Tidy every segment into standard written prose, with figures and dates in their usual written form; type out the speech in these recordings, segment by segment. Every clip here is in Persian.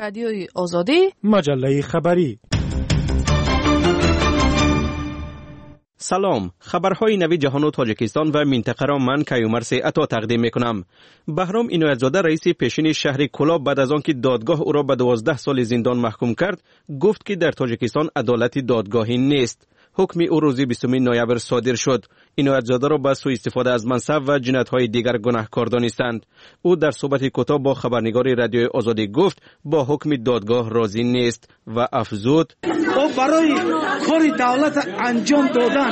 رادیوی آزادی، مجله خبری. سلام، خبرهای نوی جهان و تاجیکستان و منطقه را من کیومرث عطا تقدیم میکنم. بهرام عنایت‌زاده رئیس پیشین شهر کلاب بعد از آنکه دادگاه او را به 12 سال زندان محکوم کرد، گفت که در تاجیکستان عدالت دادگاهی نیست. حکم او روز 20 نوامبر صادر شد. عنایت‌زاده را به سوء استفاده از منصب و جنایت‌های دیگر گناهکار دانستند. او در صحبت کوتاه با خبرنگار رادیوی آزادی گفت با حکم دادگاه راضی نیست و افزود: او برای کاری دولت انجام دادن،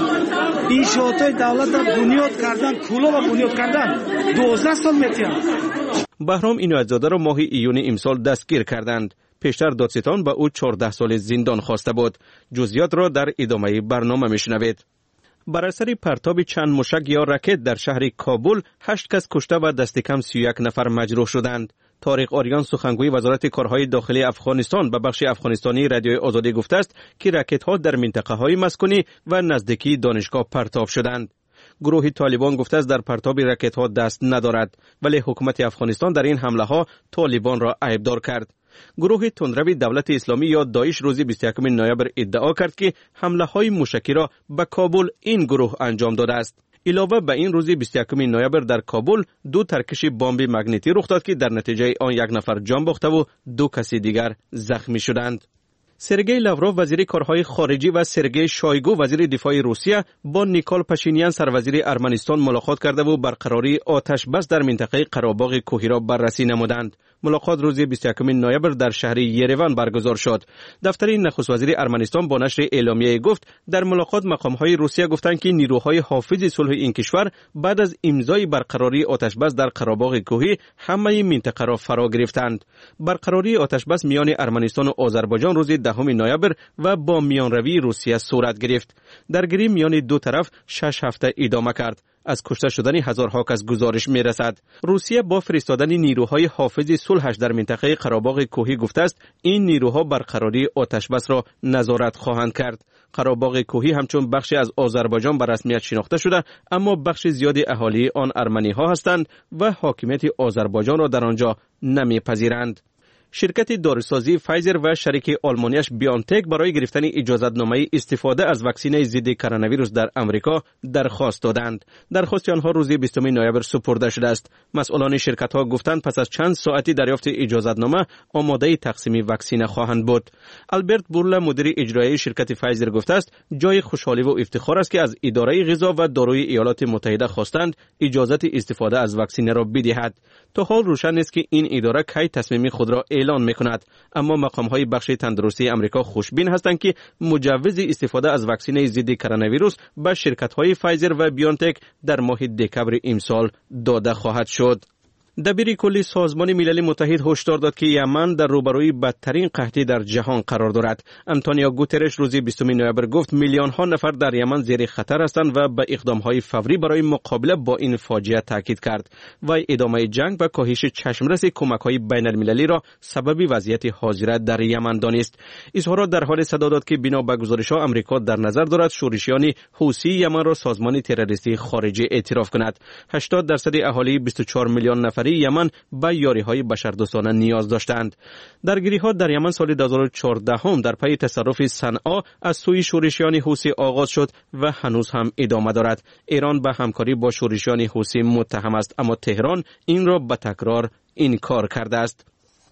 انشاءات دولت بنیاد کردن، کلاب بنیاد کردن 12 سال می‌طلبد. بهرام عنایت‌زاده را ماه ایون امسال دستگیر کردند. پیشتر دادستان به او 14 سال زندان خواسته بود. جزئیات را در ادامه برنامه میشنوید. بر اثر پرتاب چند موشک یا راکت در شهر کابل 8 کس کشته و دست کم 31 نفر مجروح شدند. طارق آریان سخنگوی وزارت کارهای داخلی افغانستان به بخش افغانستانی رادیوی آزادی گفته است که راکت‌ها در منطقه‌های مسکونی و نزدیکی دانشگاه پرتاب شدند. گروه طالبان گفته است در پرتاب راکت‌ها دست ندارد، ولی حکومت افغانستان در این حمله‌ها طالبان را عیبدار کرد. گروه تندروی دولت اسلامی یا داعش روز 21 نوامبر ادعا کرد که حمله‌های موشکی را به کابل این گروه انجام داده است. علاوه به این روز 21 نوامبر در کابل 2 ترکش بمب مگنیتی رخ داد که در نتیجه آن 1 نفر جان باخته و 2 کس دیگر زخمی شدند. سرگئی لاوروف وزیر کارهای خارجی و سرگئی شویگو وزیر دفاع روسیه با نیکول پاشینیان سروزیر ارمنستان ملاقات کرده و برقراری آتش بس در منطقه قره‌باغ کوهی را بررسی نمودند. ملاقات روز 21 نوامبر در شهر یریوان برگزار شد. دفتر نخست وزیر ارمنستان با نشر اعلامیه گفت در ملاقات مقام‌های روسیه گفتند که نیروهای حافظ صلح این کشور بعد از امضای برقراری آتش بس در قره‌باغ کوهی همه منطقه را فرا گرفتند. برقراری آتش بس میان ارمنستان و آذربایجان روز 10 نوامبر و با میانروی روسیه صورت گرفت. درگیری میان دو طرف 6 هفته ادامه کرد. از کشته شدن هزارها کس گزارش می رسد. روسیه با فرستادن نیروهای حافظ صلحش در منطقه قره‌باغ کوهی گفته است این نیروها برقراری آتش بس را نظارت خواهند کرد. قره‌باغ کوهی همچون بخشی از آذربایجان به رسمیت شناخته شده، اما بخش زیادی اهالی آن ارمنی ها هستند و حاکمیت آذربایجان را در آنجا نمیپذیرند. شرکت داروسازی فایزر و شریک آلمانیش بیانتک برای گرفتن اجازه‌نامه استفاده از واکسن ضد کرونا ویروس در امریکا درخواست دادند. درخواست آنها روز 20 نوامبر سپرده شده است. مسئولان شرکت‌ها گفتند پس از چند ساعتی دریافت اجازه‌نامه آماده تقسیم واکسن خواهند بود. آلبرت بورلا مدیر اجرایی شرکت فایزر گفته است جای خوشحالی و افتخار است که از اداره غذا و داروی ایالات متحده خواستند اجازه استفاده از واکسن را بدهد. تا حال روشن نیست که این اداره کی تصمیم خود را اعلان می‌کند، اما مقام‌های بخش تندرستی آمریکا خوشبین هستند که مجوز استفاده از واکسن ضد کرونا ویروس به شرکت‌های فایزر و بیانتک در ماه دکمبر امسال داده خواهد شد. دبیر کلی سازمان ملل متحد هشدار داد که یمن در روبروی بدترین قحطی در جهان قرار دارد. آنتونیو گوترش روز 20 نوامبر گفت میلیون ها نفر در یمن زیر خطر هستند و به اقدام‌های فوری برای مقابله با این فاجعه تاکید کرد و ادامه جنگ و کاهش چشمرس کمک‌های بین‌المللی را سبب وضعیت حاضره در یمن دانست. اظهارات در حال صدا داد که بنا به گزارش‌ها آمریکا در نظر دارد شورشیان حوثی یمن را سازمان تروریستی خارجی اعتراف کند. 80% اهالی 24 میلیون نفری یمن به یاری‌های بشردوستانه نیاز داشتند. درگیری‌ها در یمن سال 2014 هم در پی تصرف صنعا از سوی شورشیان حوثی آغاز شد و هنوز هم ادامه دارد. ایران به همکاری با شورشیان حوثی متهم است، اما تهران این را به تکرار انکار کرده است.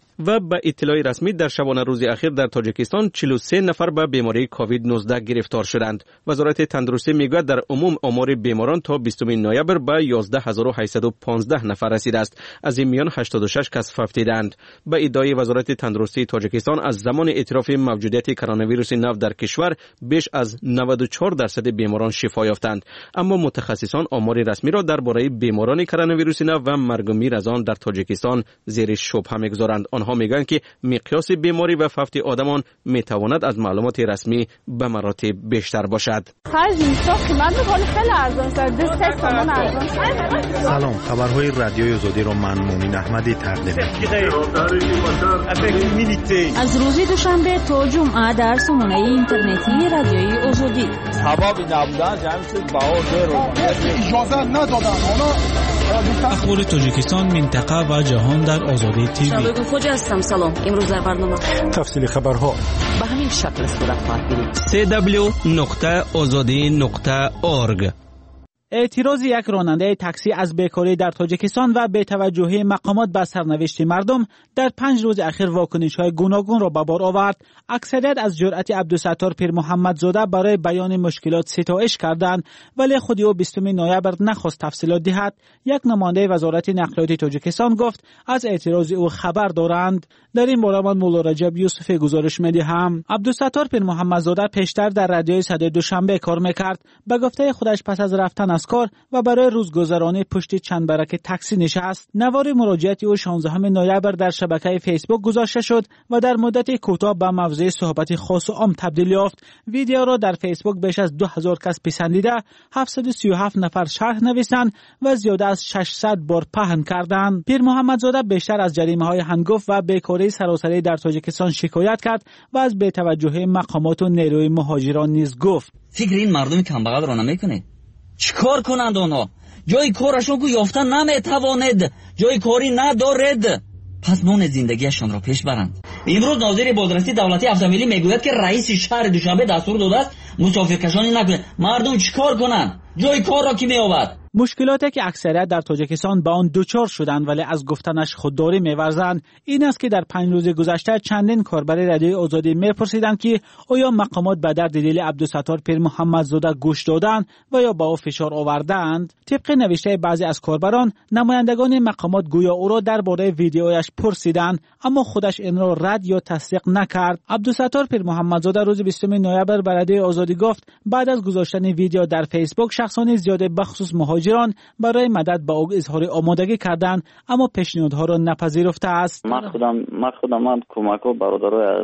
و به اطلاع رسمی در شبانه روز اخیر در تاجیکستان 43 نفر به بیماری کووید 19 گرفتار شدند. وزارت تندرستی میگوید در عموم آمار بیماران تا 20 نوامبر به 11815 نفر رسیده است. از این میان 86 کس فوتیدند. به ادعای وزارت تندرستی تاجیکستان از زمان اعتراف موجودیت کرونا ویروس نو در کشور بیش از 94% بیماران شفا یافتند، اما متخصصان آمار رسمی را درباره بیماران کرونا ویروس نو و مرگ و میر از آن در تاجیکستان زیر شبهه میگذارند. آنها میگن که مقیاس بیماری و فوت آدمان میتواند از معلومات رسمی به مراتب بیشتر باشد. سلام، خبرهای رادیوی آزادی را من مومن احمدی تقدیم از روز دوشنبه تا جمعه در سامانه اینترنتی رادیوی آزادی. هوا بی نبودن جمع شد بهار رو اجازه ندادن. حالا اخبار تاجیکستان، منطقه و جهان در آزادی تیوی. شبکه خوجا هستم. سلام. امروز در برنامه تفصیل خبرها به همین شکل صورت خواهد گرفت. www.azadi.org. اعتراض یک راننده تاکسی از بیکاری در تاجیکستان و بی‌توجهی مقامات به سرنوشت مردم در 5 روز اخیر واکنش‌های گوناگون را به بار آورد. اکثریت از جرأت عبدالستار پیر محمد زاده برای بیان مشکلات ستایش کردند، ولی خود او 20 نوامبر نخواست تفصیلات دهد. یک نماینده وزارت نقلیات تاجیکستان گفت از اعتراض او خبر دارند. در این باره من مولا رجب یوسفی گزارش می‌دهم. عبدالستار پیر محمد زاده پیشتر در رادیوی صدای دوشنبه کار می‌کرد. به گفته خودش پس از رفتن از کار و برای روزگذرانی پشت چند برک تاکسی نشست. نوار مراجعه او 16 نوامبر در شبکه فیسبوک گذاشته شد و در مدت کوتاه به موضوع صحبت خاص و عام تبدیل یافت. ویدیو را در فیسبوک بیش از 2000 کس پسندیده، 737 نفر شرح نوشتند و زیاده از 600 بار پهن کردند. پیر محمد زاده بیشتر از جریمه‌های هنگفت و بیکاری سراسری در تاجیکستان شکایت کرد و از بی‌توجهی مقامات و نیروی مهاجران نیز گفت. فکر این مردم کمبغل را نمیکنه. چیکار کنند آنها؟ جای کارشون کو یافتن نمیتواند، جای کاری ندارد، پس نون زندگیشان را پیش برند. امروز ناظر بازرسی دولتی افزاملی میگوید که رئیس شهر دوشنبه دستور داده است مسافرکشانی نکنه. مردم چیکار کنند؟ جای کار را کی میآورد؟ مشکلاتی که اکثریت در تاجیکستان با آن دچار شدند ولی از گفتنش خودداری می‌ورزند این است که در 5 روز گذشته چندین کاربر رادیوی آزادی می‌پرسیدند که آیا مقامات به درد دل عبدالستار پیر محمد زاده گوش دادند و یا با او فشار آوردند. طبق نوشته بعضی از کاربران، نمایندگان مقامات گویا او را درباره ویدیویش پرسیدند اما خودش این را رد یا تصدیق نکرد. عبدالستار پیر محمد زاده روز 20 نوامبر به رادیوی آزادی گفت بعد از گذاشتن ویدیو در فیسبوک شخصان زیاد بخصوص مهاجران برای مدد با او اظهار آمادگی کردند اما پیشنهادها را نپذیرفته است. من خودم کمک‌ها برادرای از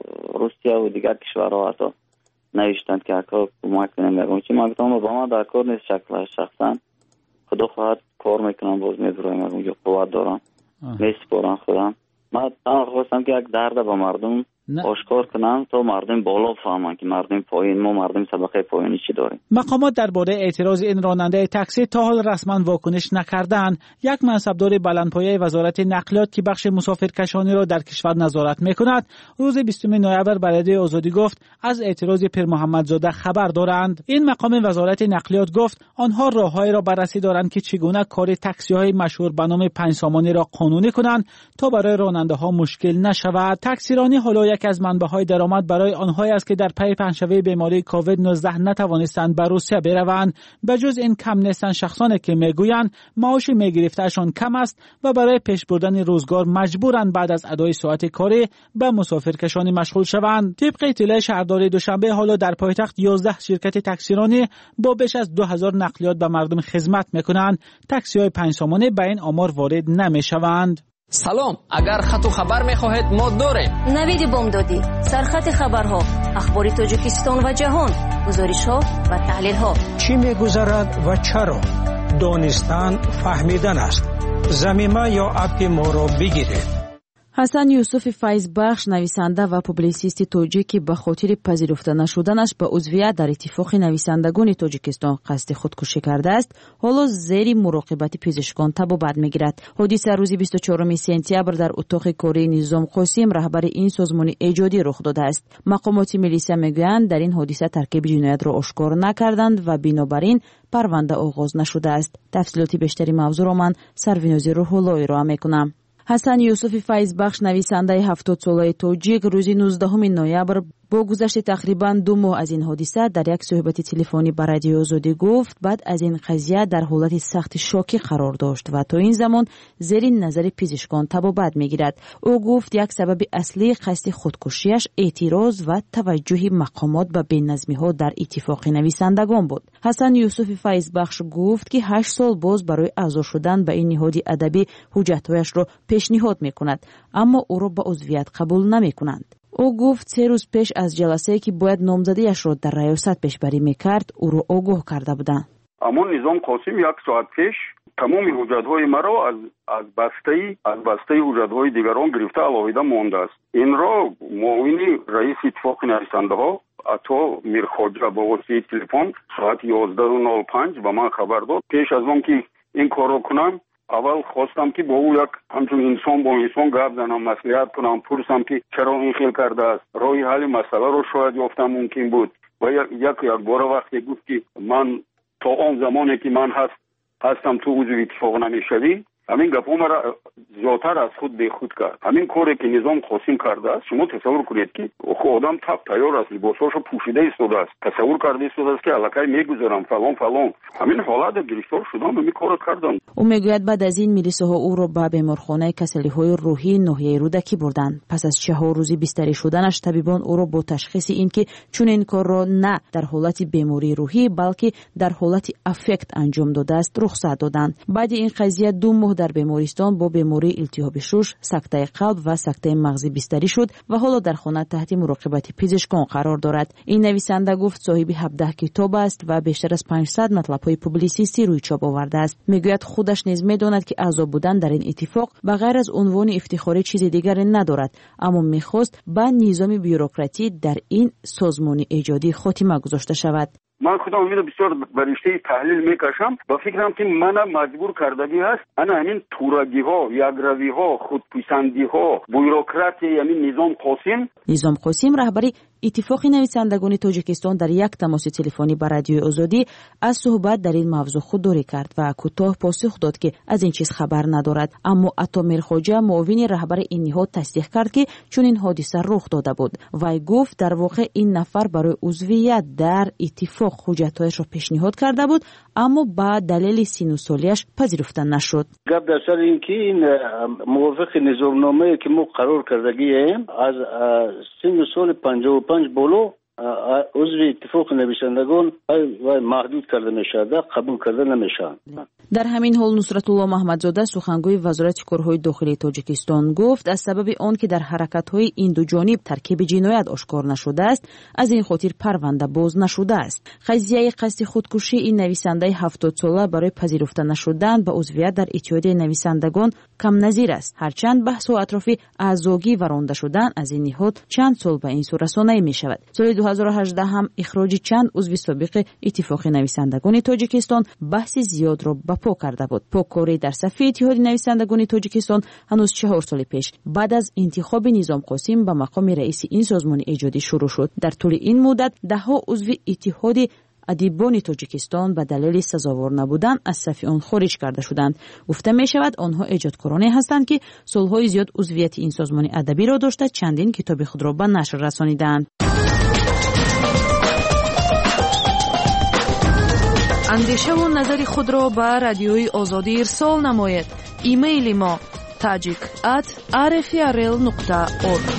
روسیه و دیگر کشورها حتی نوشتند که اکا کمک کنیم. چی من گفتم با ما در کار نیست، شخصا خدا خواهد کار میکنم، باز میذارم اونجا قوت دارم میسپارم خودم. من خواستم که یک درد به مردم آشکار کنم تا مردم بالا فهمن که مردم پایین، ما مردم طبقه پایینی چی داریم. مقامات درباره اعتراض این راننده تاکسی تا حال رسما واکنش نکردند. یک منصبدار بلندپایه وزارت نقلیات که بخش مسافرکشانی را در کشور نظارت میکند روز 20 نوامبر به رادیوی آزادی گفت از اعتراض پیر محمد زاده خبر دارند. این مقام وزارت نقلیات گفت آنها راههایی را بررسی دارند که چگونه کار تاکسی‌های مشهور به نام 5 سامانی را قانونی کنند تا برای راننده‌ها مشکل نشود. تاکسیرانی حالا یک از منبع‌های درآمد برای آنهایی است که در پی پنجشنبه بیماری کووید 19 نتوانستند به روسیه بروند. بجز این کم نیستند شخصانی که میگویند معاش میگرفتهشان کم است و برای پیش بردن روزگار مجبورند بعد از ادای ساعت کاری به مسافرکشانی مشغول شوند. طبق اطلاع شهرداری دوشنبه حالا در پایتخت 11 شرکت تاکسیرانی با بیش از 2000 نقلیات به مردم خدمت میکنند. تاکسی‌های 5 سامانه به این آمار وارد نمیشوند. سلام، اگر خط و خبر میخواهید ما داریم. نوید بامدادی، سرخط خبرها، اخبار تاجیکستان و جهان، گزارش‌ها و تحلیل‌ها. چی میگذرد و چرا؟ دانستن فهمیدن است. ضمیمه یا اپ ما را بگیرید. حسن یوسف فیضبخش نویسنده و پوبلیسیست تاجیکی به خاطر پذیرفته نشدنش به عضویت در اتفاق نویسندگان تاجیکستان قصد خودکشی کرده است. حالا زیر مراقبت پزشکان طبابت میگیرد. حادثه روز 24 سپتامبر در اتاق کاری نظام قاسم رهبر این سازمان ایجادی رخ داده است. مقامات ملیسا میگویند در این حادثه ترکیب جنایت را آشکار نکردند و بنابراین پرونده آغاز نشده است. تفصیلات بیشتری موضوع را من سرویناز روح الله ارائه میکنم. حسن یوسف فیضبخش نویسنده 70 ساله تاجیک روز 19 نوامبر با گذشت تقریبا 2 ماه از این حادثه در یک صحبت تلفنی با رادیو آزادی گفت بعد از این قضیه در حالت سخت شوکی قرار داشت و تا این زمان زیر نظر پزشکان طبابت میگیرد. او گفت یک سبب اصلی قصد خودکشیش اعتراض و توجه مقامات به بی‌نظمی‌ها در اتفاق نویسندگان بود. حسن یوسف فیضبخش گفت که 8 سال باز برای اعضا شدن به این نهاد ادبی حجت‌هایش را پیشنهاد میکند اما او را به عضویت قبول نمیکنند. او گفت 3 روز پیش از جلسه‌ای که باید نامزدیش را در ریاست پیشبری میکرد او را آگاه کرده بودند. اما نظام قاسم 1 ساعت پیش تمام حجت‌های مرا از بسته حجت‌های دیگران گرفته علاوه مانده است. این را معاون رئیس اتفاق نویسنده‌ها عطا میرخواجه با واسطه تلفن ساعت 11:05 به من خبر داد. پیش از آن که این کارو کنم، اول خواستم که با او یک همچون انسان با انسان گپ زنم، مصلحت کنم، پرسم که چرا این خیل کرده است، راه حل مسئله رو شاید یافتم ممکن بود. و یک بار وقتی گفت که من تا آن زمانی که من هستم تو عضو اتفاق نمیشوی، همین گپ مرا زیادتر از خود به خود کرد. همین کاری که نظام قاسم کرده است، شما تصور کنید که آدم تپ تیار است، لباساشو پوشیده ایستاده است، تصور کرده ایستاده است که الکی میگذارم فلان. همین حالت گرفتار شدم و می کارو کردم. او میگوید بعد از این میلیساها او را به بیمارخانه کسلی‌های روحی ناحیه رودکی بردند. پس از 4 روزی بستری شدنش، طبیبان او را با تشخیص اینکه چون این کار را نه در حالت بیماری روحی بلکه در حالت افکت انجام داده است رخصت دادند. بعد این قضیه 2 ماه در بیمارستان با بیماری التهاب شش، سکته قلب و سکته مغزی بستری شد و حالا در خانه تحت مراقبت پزشکان قرار دارد. این نویسنده گفت صاحب 17 کتاب است و بیشتر از 500 مطلب‌های پوبلیسیستی روی چاپ آورده است. میگوید خودش نیز میداند که اعضا بودن در این اتفاق و غیر از عنوان افتخاری چیز دیگری ندارد، اما میخواست به نظام بیوروکراتی در این سازمان ایجادی خاتمه گذاشته شود. من خودم امید بسیار برشته تحلیل میکشم و فکرم که من مجبور کردگی هست انا همین تورگی ها، یگروی ها، خودپسندی ها، بیوروکراتی همین نظام قاسم رهبری اتفاق نویسندگان تاجیکستان در یک تماس تلفنی با رادیوی آزادی از صحبت در این موضوع خودداری کرد و کوتاه پاسخ داد که از این چیز خبر ندارد، اما عطا میرخواجه معاون رهبر این نهاد تصدیق کرد که چون این حادثه رخ داده بود. وی گفت در واقع این نفر برای عضویت در اتفاق حجت‌هایش را پیشنهاد کرده بود، اما با دلیل سن و سالیش پذیرفته نشد. گپ در سر این که این موافق نظامنامه که ما قرار کردگی از سن و سال 55 بالا عضو اتفاق نویسندگان و محدود کرده میشه، قبول کرده نمیشه. در همین حال نصرت الله محمدزاده سخنگوی وزارت کارهای داخلی تاجیکستان گفت از سبب آن که در حرکت‌های این دو جانب ترکیب جنایت آشکار نشده است، از این خاطر پرونده باز نشده است. قضیه قصد خودکشی این نویسنده 70 ساله برای پذیرفته نشدن به عضویت در اتحادیه نویسندگان کم نظیر است، هرچند بحث و اطراف اعضاگی و رانده شدن از این نهاد چند سال به این سو رسانده می شود. سال 2018 هم اخراج چند عضو سابق اتفاق نویسندگان تاجیکستان بحث زیاد را پا کرده بود. پاکاری در صف اتحاد نویسندگان تاجیکستان هنوز 4 سال پیش بعد از انتخاب نظام قاسم به مقام رئیس این سازمان ایجادی شروع شد. در طول این مدت دهها عضو اتحاد ادیبان تاجیکستان به دلیل سزاوار نبودن از صف آن خارج کرده شدند. گفته می شود آنها ایجادکارانی هستند که سالهای زیاد عضویت این سازمان ادبی را داشته چندین کتاب خود را به نشر رسانیدند. اندیشه و نظر خود را به رادیوی آزادی ارسال نماید. ایمیل ما tajik@rfrl.org.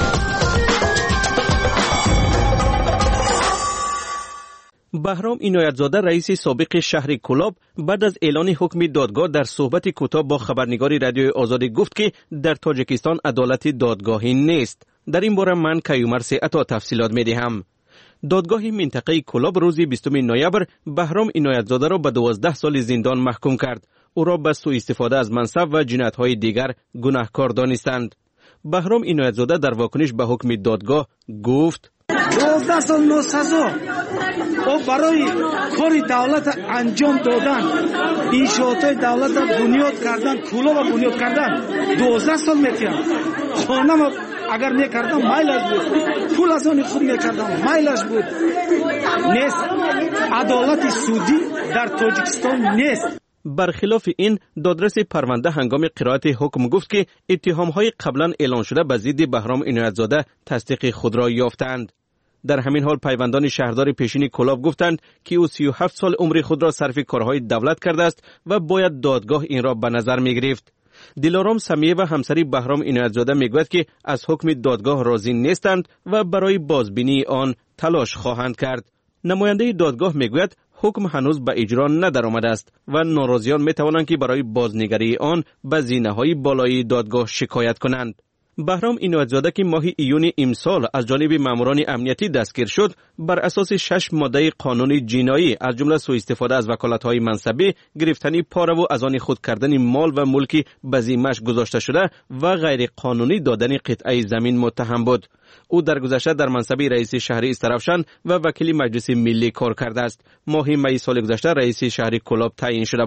بهرام عنایت‌زاده رئیس سابق شهر کلاب بعد از اعلان حکم دادگاه در صحبت کوتاه با خبرنگار رادیوی آزادی گفت که در تاجیکستان عدالت دادگاهی نیست. در این باره من کیومرث عطا تفصیلات می‌دهم. دادگاه منطقه کلاب روز 20 نوامبر بهرام عنایت‌زاده را به 12 سال زندان محکوم کرد. او را به سوء استفاده از منصب و جنایت‌های دیگر گناهکار دانستند. بهرام عنایت‌زاده در واکنش به حکم دادگاه گفت 12 سال نوسزا او برای کاری دولت انجام دادن، انشاءاتای دولت بنیاد کردن، کلاب بنیاد کردن 12 سال میتونم. خانم اگر میکردم مایلش بود، پول از آن خود میکردم مایلش بود. نیست، عدالت سودی در تاجیکستان نیست. برخلاف این دادرس پرونده هنگام قرائت حکم گفت که اتهام‌های قبلا اعلان شده به ضد بهرام عنایت‌زاده تصدیق خود را یافتند. در همین حال پیوندان شهردار پیشین کلاب گفتند که او 37 سال عمر خود را صرف کارهای دولت کرده است و باید دادگاه این را به نظر می‌گرفت. دلارام سمیه و همسری بهرام عنایت‌زاده میگوید که از حکم دادگاه راضی نیستند و برای بازبینی آن تلاش خواهند کرد. نماینده دادگاه میگوید حکم هنوز به اجرا ندرآمده است و ناراضیان میتوانند که برای بازنگری آن به زینه‌های بالای دادگاه شکایت کنند. بهرام عنایت‌زاده که ماه ایون امسال از جانب ماموران امنیتی دستگیر شد، بر اساس 6 ماده قانون جنایی از جمله سوء استفاده از وکالت‌های منصبی، گرفتن پاره و از آن خود کردن مال و ملکی به ذمه‌اش گذاشته شده و غیر قانونی دادن قطعه زمین متهم بود. او در گذشته در منصب رئیس شهر استرافشان و وکیل مجلس ملی کار کرده است. ماه می سال گذشته رئیس شهر کلاب تعیین شده بود.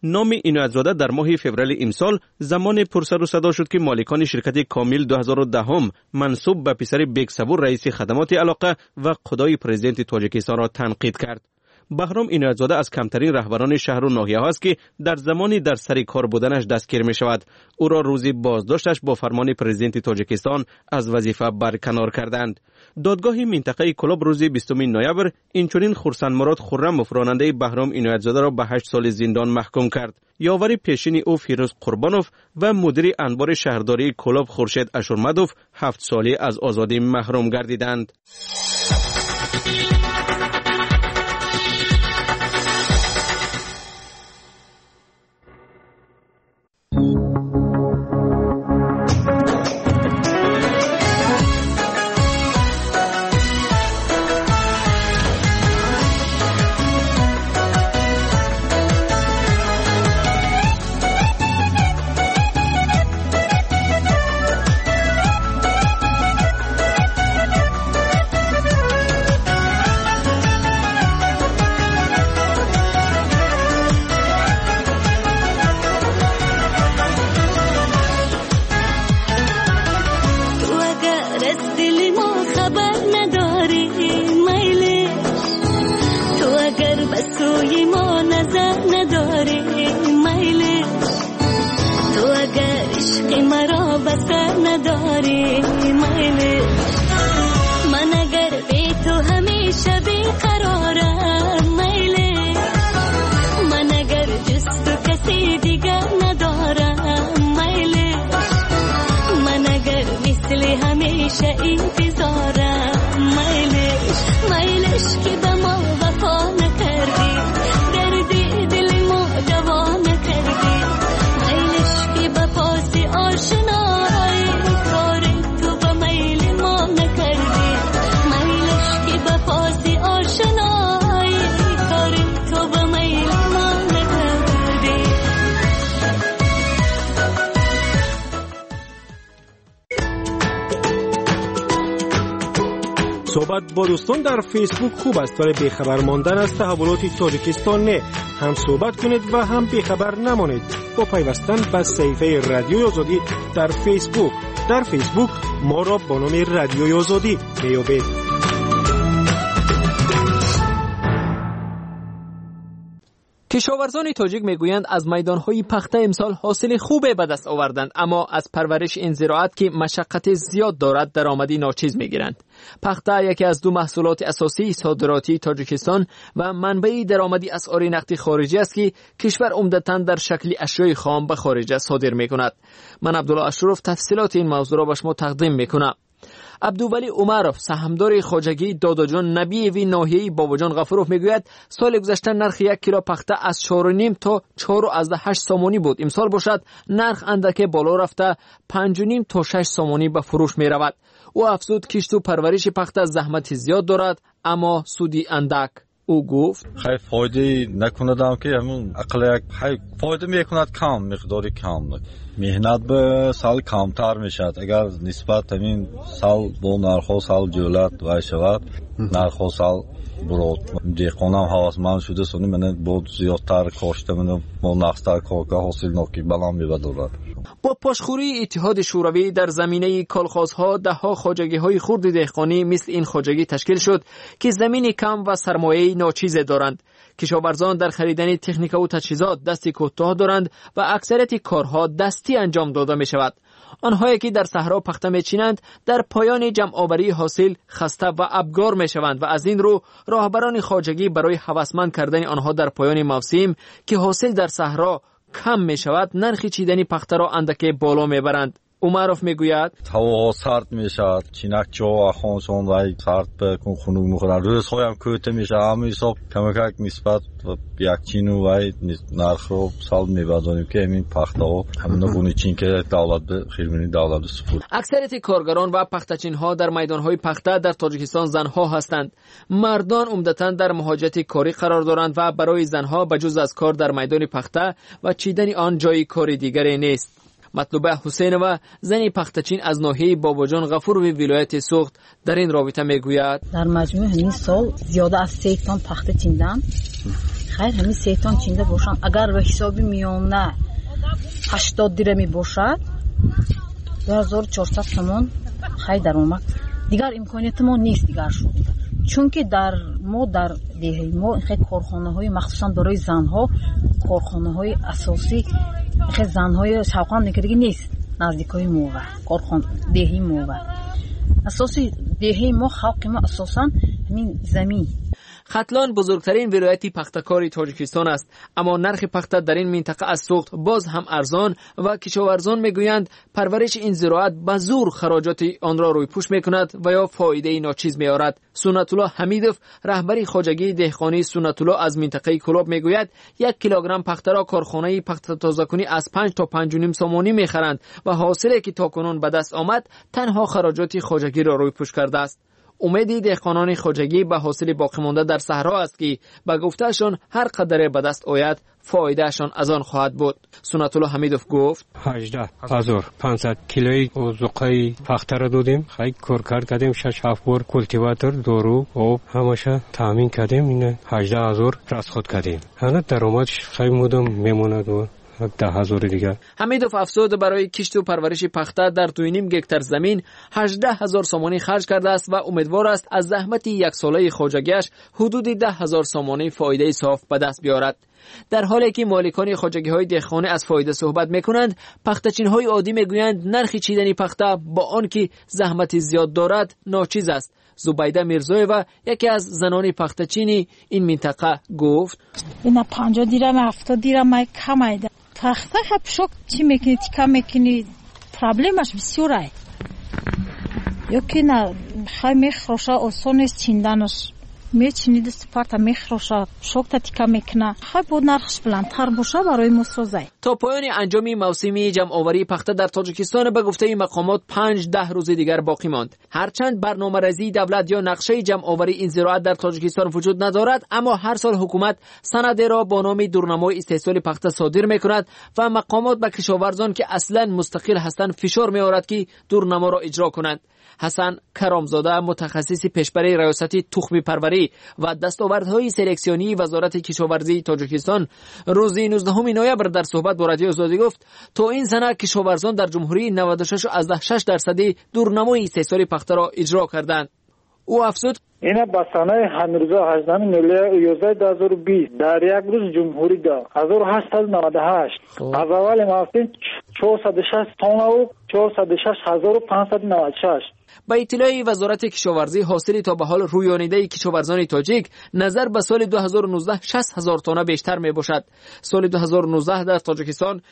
نام عنایت‌زاده در ماه فوریه امسال زمان پرسر و صدا شد که مالکان شرکت کامل 2010 منسوب به پسر بیگ صبور رئیس خدمات علاقه و خدای پرزیدنت تاجیکستان را تنقید کرد. بهرام عنایت‌زاده از کمترین رهبران شهر و ناحیه است که در زمانی در سر کار بودنش دستگیر می شود. او را روزی بازداشتش با فرمان پرزیدنت تاجیکستان از وظیفه برکنار کردند. دادگاه منطقه کلاب روز 20 نوامبر اینچنین خرسند مراد خرموف راننده بهرام عنایت‌زاده را به 8 سال زندان محکوم کرد. یاور پیشین او فیروز قربانوف و مدیر انبار شهرداری کلاب خورشید اشورمدوف 7 سالی از آزادی محروم گردیدند. صحبت با دوستان در فیسبوک خوب است، ولی بیخبر ماندن از تحولات تاجیکستان نه. هم صحبت کنید و هم بیخبر نمانید با پیوستن به صفحه رادیوی آزادی در فیسبوک. در فیسبوک ما را با نام رادیوی آزادی میابید. کشاورزان تاجیک میگویند از میدانهای پخته امسال حاصل خوبی به دست آوردند، اما از پرورش این زراعت که مشقت زیاد دارد درآمدی ناچیز میگیرند. پخته یکی از دو محصولات اساسی صادراتی تاجیکستان و منبع درآمدی اسعار نقدی خارجی است که کشور عمدتاً در شکل اشیاء خام به خارج صادر میکند. من عبدالله اشرف تفصیلات این موضوع را به شما تقدیم میکنم. عبدولی عمرов سهامدار خواجگی داداجان نبی وی ناحیه باباجان غفوروف میگوید سال گذشته نرخ 1 کیلو پخته از 4.5 تا 4.8 سامانی بود. امسال باشد نرخ اندک بالا رفته 5.5 تا 6 سامانی به فروش می رود. او افزود کشت و پرورش پخته زحمت زیاد دارد اما سودی اندک. او گفت خیلی فایده نکندم که همون اقل یک فایده میکند کم مقداری کم مهنت به سال کمتر میشد. اگر نسبت همین سال با نرخ سال جولت وای شود نرخ سال برود دیقانم حواسمند شده سونی من بود زیادتر کاشته من با نقصتر کارگاه حاصل ناکی بلان میبدارد. با پاشخوری اتحاد شوروی در زمینه کالخازها دهها خواجگی‌های خرد دهقانی مثل این خواجگی تشکیل شد که زمین کم و سرمایه ناچیز دارند. کشاورزان در خریدن تکنیک و تجهیزات دستی کوتاه دارند و اکثریت کارها دستی انجام داده می شود. آنهایی که در صحرا پخته می‌چینند در پایان جمع آوری حاصل خسته و ابگار می‌شوند و از این رو راهبران خواجگی برای هوسمند کردن آنها در پایان موسم که حاصل در صحرا کم می‌شود نرخ چیدنی پخته را اندک بالا می‌برند. عمرов میگوید هوا سرد میشود چینک جا خونشون و سرد بکن خنک میخورن روزهای هم کوته میشه همه حساب کمک نسبت و یک چینو و نرخ رو سال میبازانیم که همین پخته ها همین گونه چین که دولت به خیرمینی دولت سپرد. اکثریت کارگران و پخته‌چین ها در میدانهای پخته در تاجیکستان زنها هستند. مردان عمدتاً در مهاجرت کاری قرار دارند و برای زنها بجز از کار در میدان پخته و چیدن آن جای کاری دیگری نیست. مطلوبه حسینова زنی پخته‌چین از ناحیه باباجان غفوروف ولایت سوخت در این رابطه میگوید در مجموع این سال زیاده از 3 تن پخته چیندم خیر همین سیتان چینده باشن اگر به حسابی میانه 80 درمی باشد 2400 تومان خیر درآمد دیگر امکانیت ما نیست دیگر شد چون که در دهه ما خیلی کارخانه‌های مخصوصا برای زن‌ها کارخانه‌های اساسی خیلی زن‌های شوقان نکردگی نیست نزدیکای ما و کارخانه دهه ما و اساسی دهه ما خلق ما اساسا همین زمین. ختلان بزرگترین ولایت پختکاری تاجیکستان است، اما نرخ پخته در این منطقه از سوخت باز هم ارزان و کشاورزان میگویند پرورش این زراعت به زور خراجات آن را روی پوش میکند و یا فایده ناچیز میآورد. سنت الله حمیدوف رهبری خواجگی دهقانی سنت الله از منطقه کلاب میگوید 1 کیلوگرم پخته را کارخانه پخته تازه‌کنی از 5 تا 5.5 سومانی میخرند و حاصلی که تاکنون به دست آمد تنها خراجات خواجگی را روی پوش کرده است. امیدی دهقانان خواجگی به حاصل باقی مانده در صحرا است که به گفتهشان هر قدر به دست آید فایدهشان از آن خواهد بود. سنت الله حمیدوف گفت 18500 کیلوی زوقای پخته را دادیم، خیلی کار کردیم، 6-7 بار کلتیواتور دارو آب همشه تامین کردیم، این 18000 رصد کردیم. حالا درآمدش خیلی مدام میموند و 10,000 دیگر. حمیدوف افزود برای کشت و پرورش پخته در 2.5 گکتار زمین 18,000 سومانی خرج کرده است و امیدوار است از زحمت یک ساله خواجگیش حدود 10,000 سومانی فایده صاف به دست بیارد. در حالی که مالکان خواجگی‌های دهخانه از فایده صحبت می‌کنند، پخته‌چین‌های عادی می‌گویند نرخ چیدنی پخته با آنکه زحمت زیاد دارد ناچیز است. زبیده میرزایوا یکی از زنان پخته‌چینی این منطقه گفت: اینا 50 درم 70 درم کم ایده. پخته شک چی میکنی تیکا میکنی پرابلمش بسیاره یکی نه خیلی میخروشه آسان است چیندنش میچینید سپارت میخروشه شک تا تیکا میکنه خیلی بود نرخش بلندتر باشه برای مسوزه. تا پایان انجام موسمی جمع آوری پخته در تاجیکستان به گفته مقامات 5-10 روز دیگر باقی ماند. هرچند برنامه‌ریزی دولت یا نقشه جمع آوری این زراعت در تاجیکستان وجود ندارد، اما هر سال حکومت سند را با نام دورنمای استحصال پخته صادر میکند و مقامات به کشاورزان که اصلا مستقل هستند فشار میآورد که دورنما را اجرا کنند. حسن کرامزاده متخصص پیشبری ریاستی تخم پروری و دستاوردهای سلکسیونی وزارت کشاورزی تاجیکستان روز 19 نوامبر در صحبت با رادیو آزادی گفت تا این سنه کشاورزان در جمهوری 96.6% دورنمای استحصال پخته را اجرا کردند. او افزود اینا با سنه هنوزا 18 میلیارد 2020 در یک روز جمهوری دا 1898 از اول موافقین 460 تن و 406,596. با اطلاع وزارت کشاورزی حاصلی تا به حال رویانیده کشاورزان تاجیک نظر به سال 2019 60,000 تن بیشتر می باشد. سال 2019 در تاجیکستان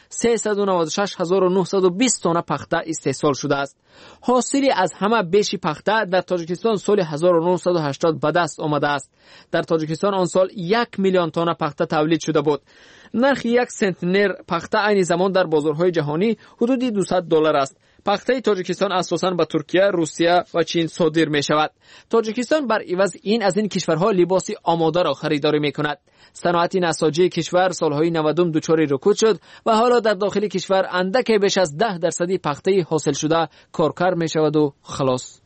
396,920 تن پخته استحصال شده است. حاصلی از همه بیشی پخته در تاجیکستان سال 1980 به دست آمده است. در تاجیکستان آن سال 1 میلیون تن پخته تولید شده بود. نرخ 1 سنتنر پخته عین زمان در بازارهای جهانی حدود $200 است. پخته تاجیکستان اساساً به ترکیه، روسیه و چین صادر می شود. تاجیکستان بر عوض این از این کشورها لباس آماده را خریداری می کند. صنعت نساجی کشور سالهای 90 دچار رکود شد و حالا در داخل کشور اندک بیش از 10% پخته حاصل شده کارکر می شود و خلاص.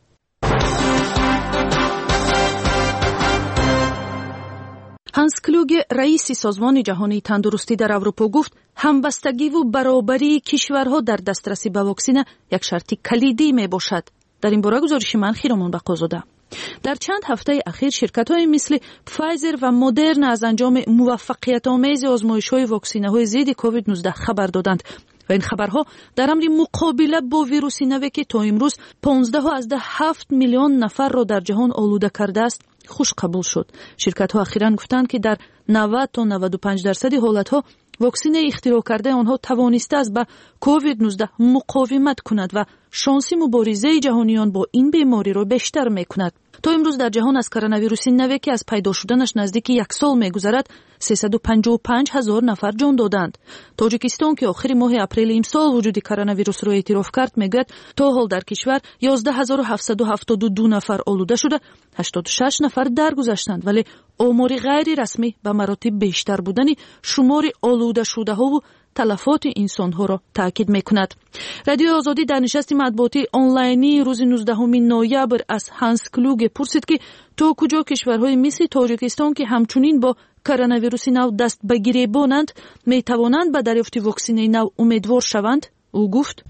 هانس کلوگ رئیس سازمان جهانی تندرستی در اروپا گفت همبستگی و برابری کشورها در دسترسی به واکسن یک شرط کلیدی می باشد. در این باره گزارش من خیرمان بقازاده. در چند هفته اخیر شرکت‌های مثل فایزر و مدرن از انجام موفقیت‌آمیز آزمایش‌های واکسن‌های ضد کووید 19 خبر دادند و این خبرها در امر مقابله با ویروس نو که تا امروز 15.7 میلیون نفر را در جهان آلوده کرده است خوش قبول شد. شرکت‌ها اخیراً گفتند که در 90 تا 95% حالت‌ها واکسن اختراع کرده آنها توانسته است به کووید 19 مقاومت کند و شانس مبارزه جهانیان با این بیماری را بیشتر می‌کند. تا امروز در جهان از کرونا ویروس نو که از پیدا شدنش نزدیک 1 سال می‌گذرد 355,000 نفر جان دادند. تاجیکستان که آخر ماه اپریل امسال وجود کرونا ویروس را اعتراف کرد میگوید تا حال در کشور 11,772 نفر آلوده شده، 86 نفر درگذشتند، ولی آمار غیر رسمی به مراتب بیشتر بودن شمار آلوده شده ها و تلفات انسانها را تاکید میکند. رادیو آزادی در نشست مطبوعاتی آنلاینی روز 19 نوامبر از هانس کلوگ پرسید که تا کجا کشورهای مثل تاجیکستان که همچنین با کرونا ویروس نو دست به گریبانند میتوانند به دریافت واکسن نو امیدوار شوند. او گفت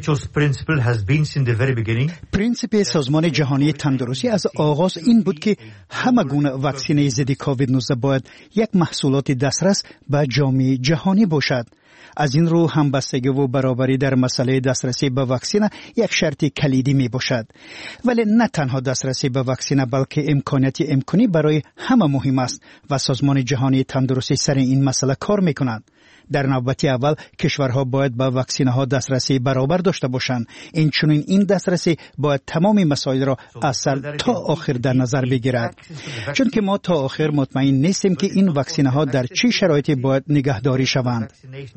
پرینسیپ سازمان جهانی تندرستی از آغاز این بود که همه گونه واکسن ضد کووید 19 باید یک محصولات دسترس به جامعه جهانی باشد. از این رو همبستگی و برابری در مسئله دسترسی به واکسن یک شرط کلیدی می باشد. ولی نه تنها دسترسی به واکسن بلکه امکانیت امکانی برای همه مهم است و سازمان جهانی تندرستی سر این مسئله کار می کند. در نوبت اول کشورها باید به واکسن ها دسترسی برابر داشته باشند. اینچنین این دسترسی باید تمام مسائل را از سر تا آخر در نظر بگیرد. چون که ما تا آخر مطمئن نیستیم که این واکسن ها در چه شرایطی باید نگهداری شوند.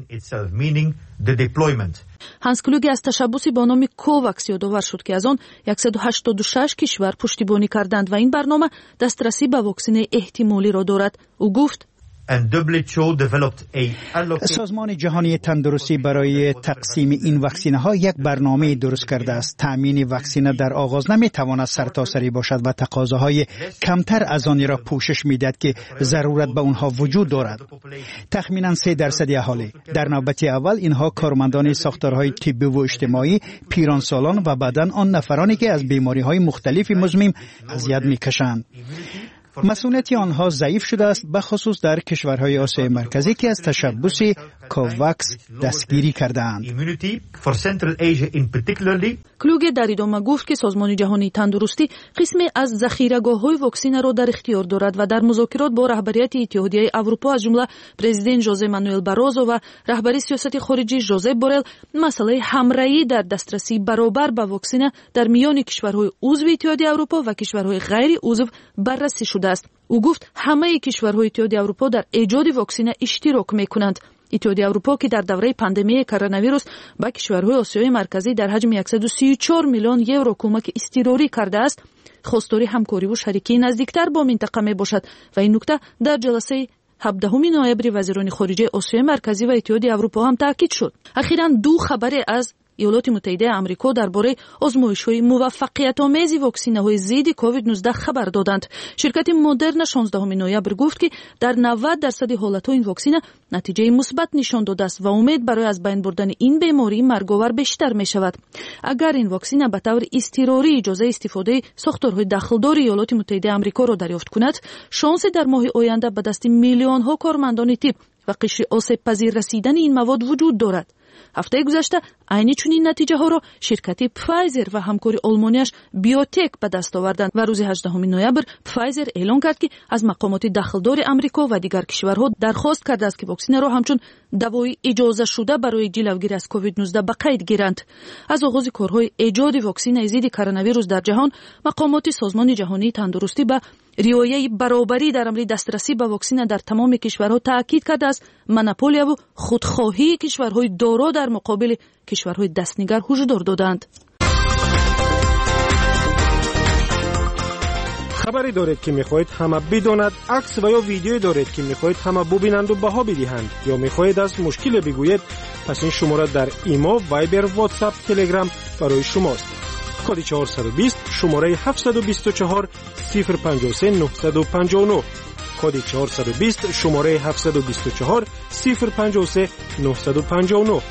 هانس کلوگ از تشبثی با نام کوواکس یادآور شد که از آن 186 کشور پشتیبانی کردند و این برنامه دسترسی به واکسن احتمالی را دارد. او گفت سازمان جهانی تندرستی برای تقسیم این واکسن ها یک برنامه درست کرده است. تامین واکسن در آغاز نمیتواند سرتاسری باشد و تقاضاهای کمتر از آن را پوشش میدهد که ضرورت به اونها وجود دارد. تخمینا 3% اهالی در نوبت اول اینها کارمندان ساختارهای طبی و اجتماعی، پیرانسالان و بعداً آن نفرانی که از بیماری های مختلف مزمن اذیت میکشند. مسئولیت آنها ضعیف شده است، به خصوص در کشورهای آسیای مرکزی که از تشبث کوواکس دستگیری کردند. کلوگ در ادامه گفت که سازمان جهانی تندرستی قسمی از ذخیره‌گاه‌های واکسن را در اختیار دارد و در مذاکرات با رهبریت اتحادیه اروپا از جمله پرزیدنت ژوزه مانوئل باروزو و رهبر سیاست خارجی ژوزپ بورل مسئله همراهی در دسترسی برابر به واکسن در میان کشورهای عضو اتحادیه اروپا و کشورهای غیر عضو بررسی شده است. او گفت همه کشورهای اتحادیه اروپا در ایجاد واکسن اشتراک می‌کنند. اتحادیه اروپا که در دوره پاندمی کرونا ویروس به کشورهای آسیای مرکزی در حجم 134 میلیون یورو کمک اضطراری کرده است، خواستار همکاری و شریکی نزدیکتر با منطقه میباشد و این نکته در جلسه 17 نوامبر وزیران خارجه آسیای مرکزی و اتحادیه اروپا هم تاکید شد. اخیراً دو خبر از ایالات متحده آمریکا درباره آزمایش‌های موفقیت‌آمیز واکسن‌های ضد کووید 19 خبر دادند. شرکت مدرن 16 نوامبر گفت که در 90% حالت‌ها این واکسن نتیجه مثبت نشان داده است و امید برای از بین بردن این بیماری مرگاور بیشتر می‌شود. اگر این واکسن به طور اضطراری اجازه استفاده ساختارهای داخلدار ایالات متحده آمریکا را دریافت کند، شانس در ماه آینده به دست میلیون‌ها کارمندان طب و قشر آسیب‌پذیر رسیدن این مواد وجود دارد. هفته گذشته عین چنین نتیجه ها را شرکت پفایزر و همکار آلمانیش بیوتک به دست آوردند و روز 18 نوامبر پفایزر اعلام کرد که از مقامات داخلدار آمریکا و دیگر کشورها درخواست کرده است که واکسن را همچون دوای اجازه شده برای جلوگیری از کووید 19 به قید گیرند. از آغاز کارهای ایجاد واکسن ضد کرونا ویروس در جهان، مقامات سازمان جهانی تندرستی به رعایت برابری در امر دسترسی به واکسن در تمام کشورها تاکید کرده است. مونوپولیا و خودخواهی کشورهای دارا در مقابل کشورهای دستنگر هشدار دادند. خبری دارید که میخواهید همه بداند، عکس و یا ویدیویی دارید که میخواهید همه ببینند و بها بدهند، یا میخواهید از مشکل بگویید، پس این شماره در ایما، وایبر، واتساپ، تلگرام برای شماست. کد 420 شماره 724 053 959. کد 420 شماره 724 053 959.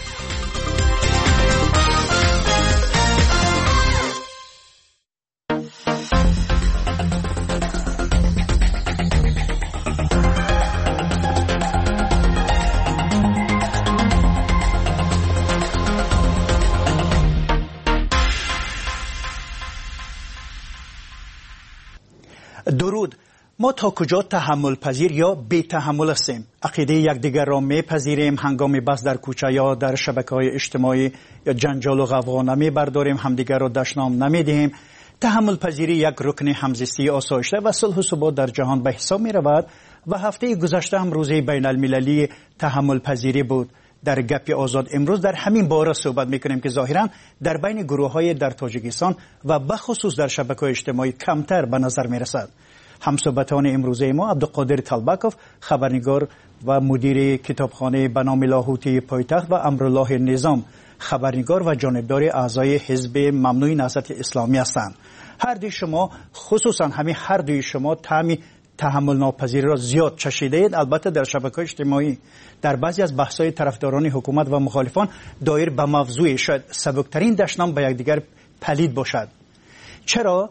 درود. ما تا کجا تحمل پذیر یا بی تحمل هستیم؟ عقیده یکدیگر را میپذیریم، هنگام بحث در کوچه یا در شبکه‌های اجتماعی یا جنجال و غوغا نمیبرداریم، همدیگر را دشنام نمیدهیم. تحمل پذیری یک رکن همزیستی آسایشته و صلح و ثبات در جهان به حساب می رود و هفته گذشته هم روز بین المللی تحمل پذیری بود. در گپ آزاد امروز در همین باره صحبت میکنیم که ظاهرا در بین گروه‌های در تاجیکستان و بخصوص در شبکه‌های اجتماعی کمتر به نظر میرسد. همصحبتان امروزه ما عبدالقادر طلبکوف، خبرنگار و مدیر کتابخانه به نام لاهوتی پایتخت و امرالله نظام، خبرنگار و جانبدار اعضای حزب ممنوع نهضت اسلامی هستند. هر دوی شما، خصوصا همین هر دوی شما، طعم تحمل ناپذیری را زیاد چشیده اید. البته در شبکه‌های اجتماعی در بعضی از بحث‌های طرفداران حکومت و مخالفان دایر به موضوع شاید سبکترین دشنام به یکدیگر پلید باشد. چرا؟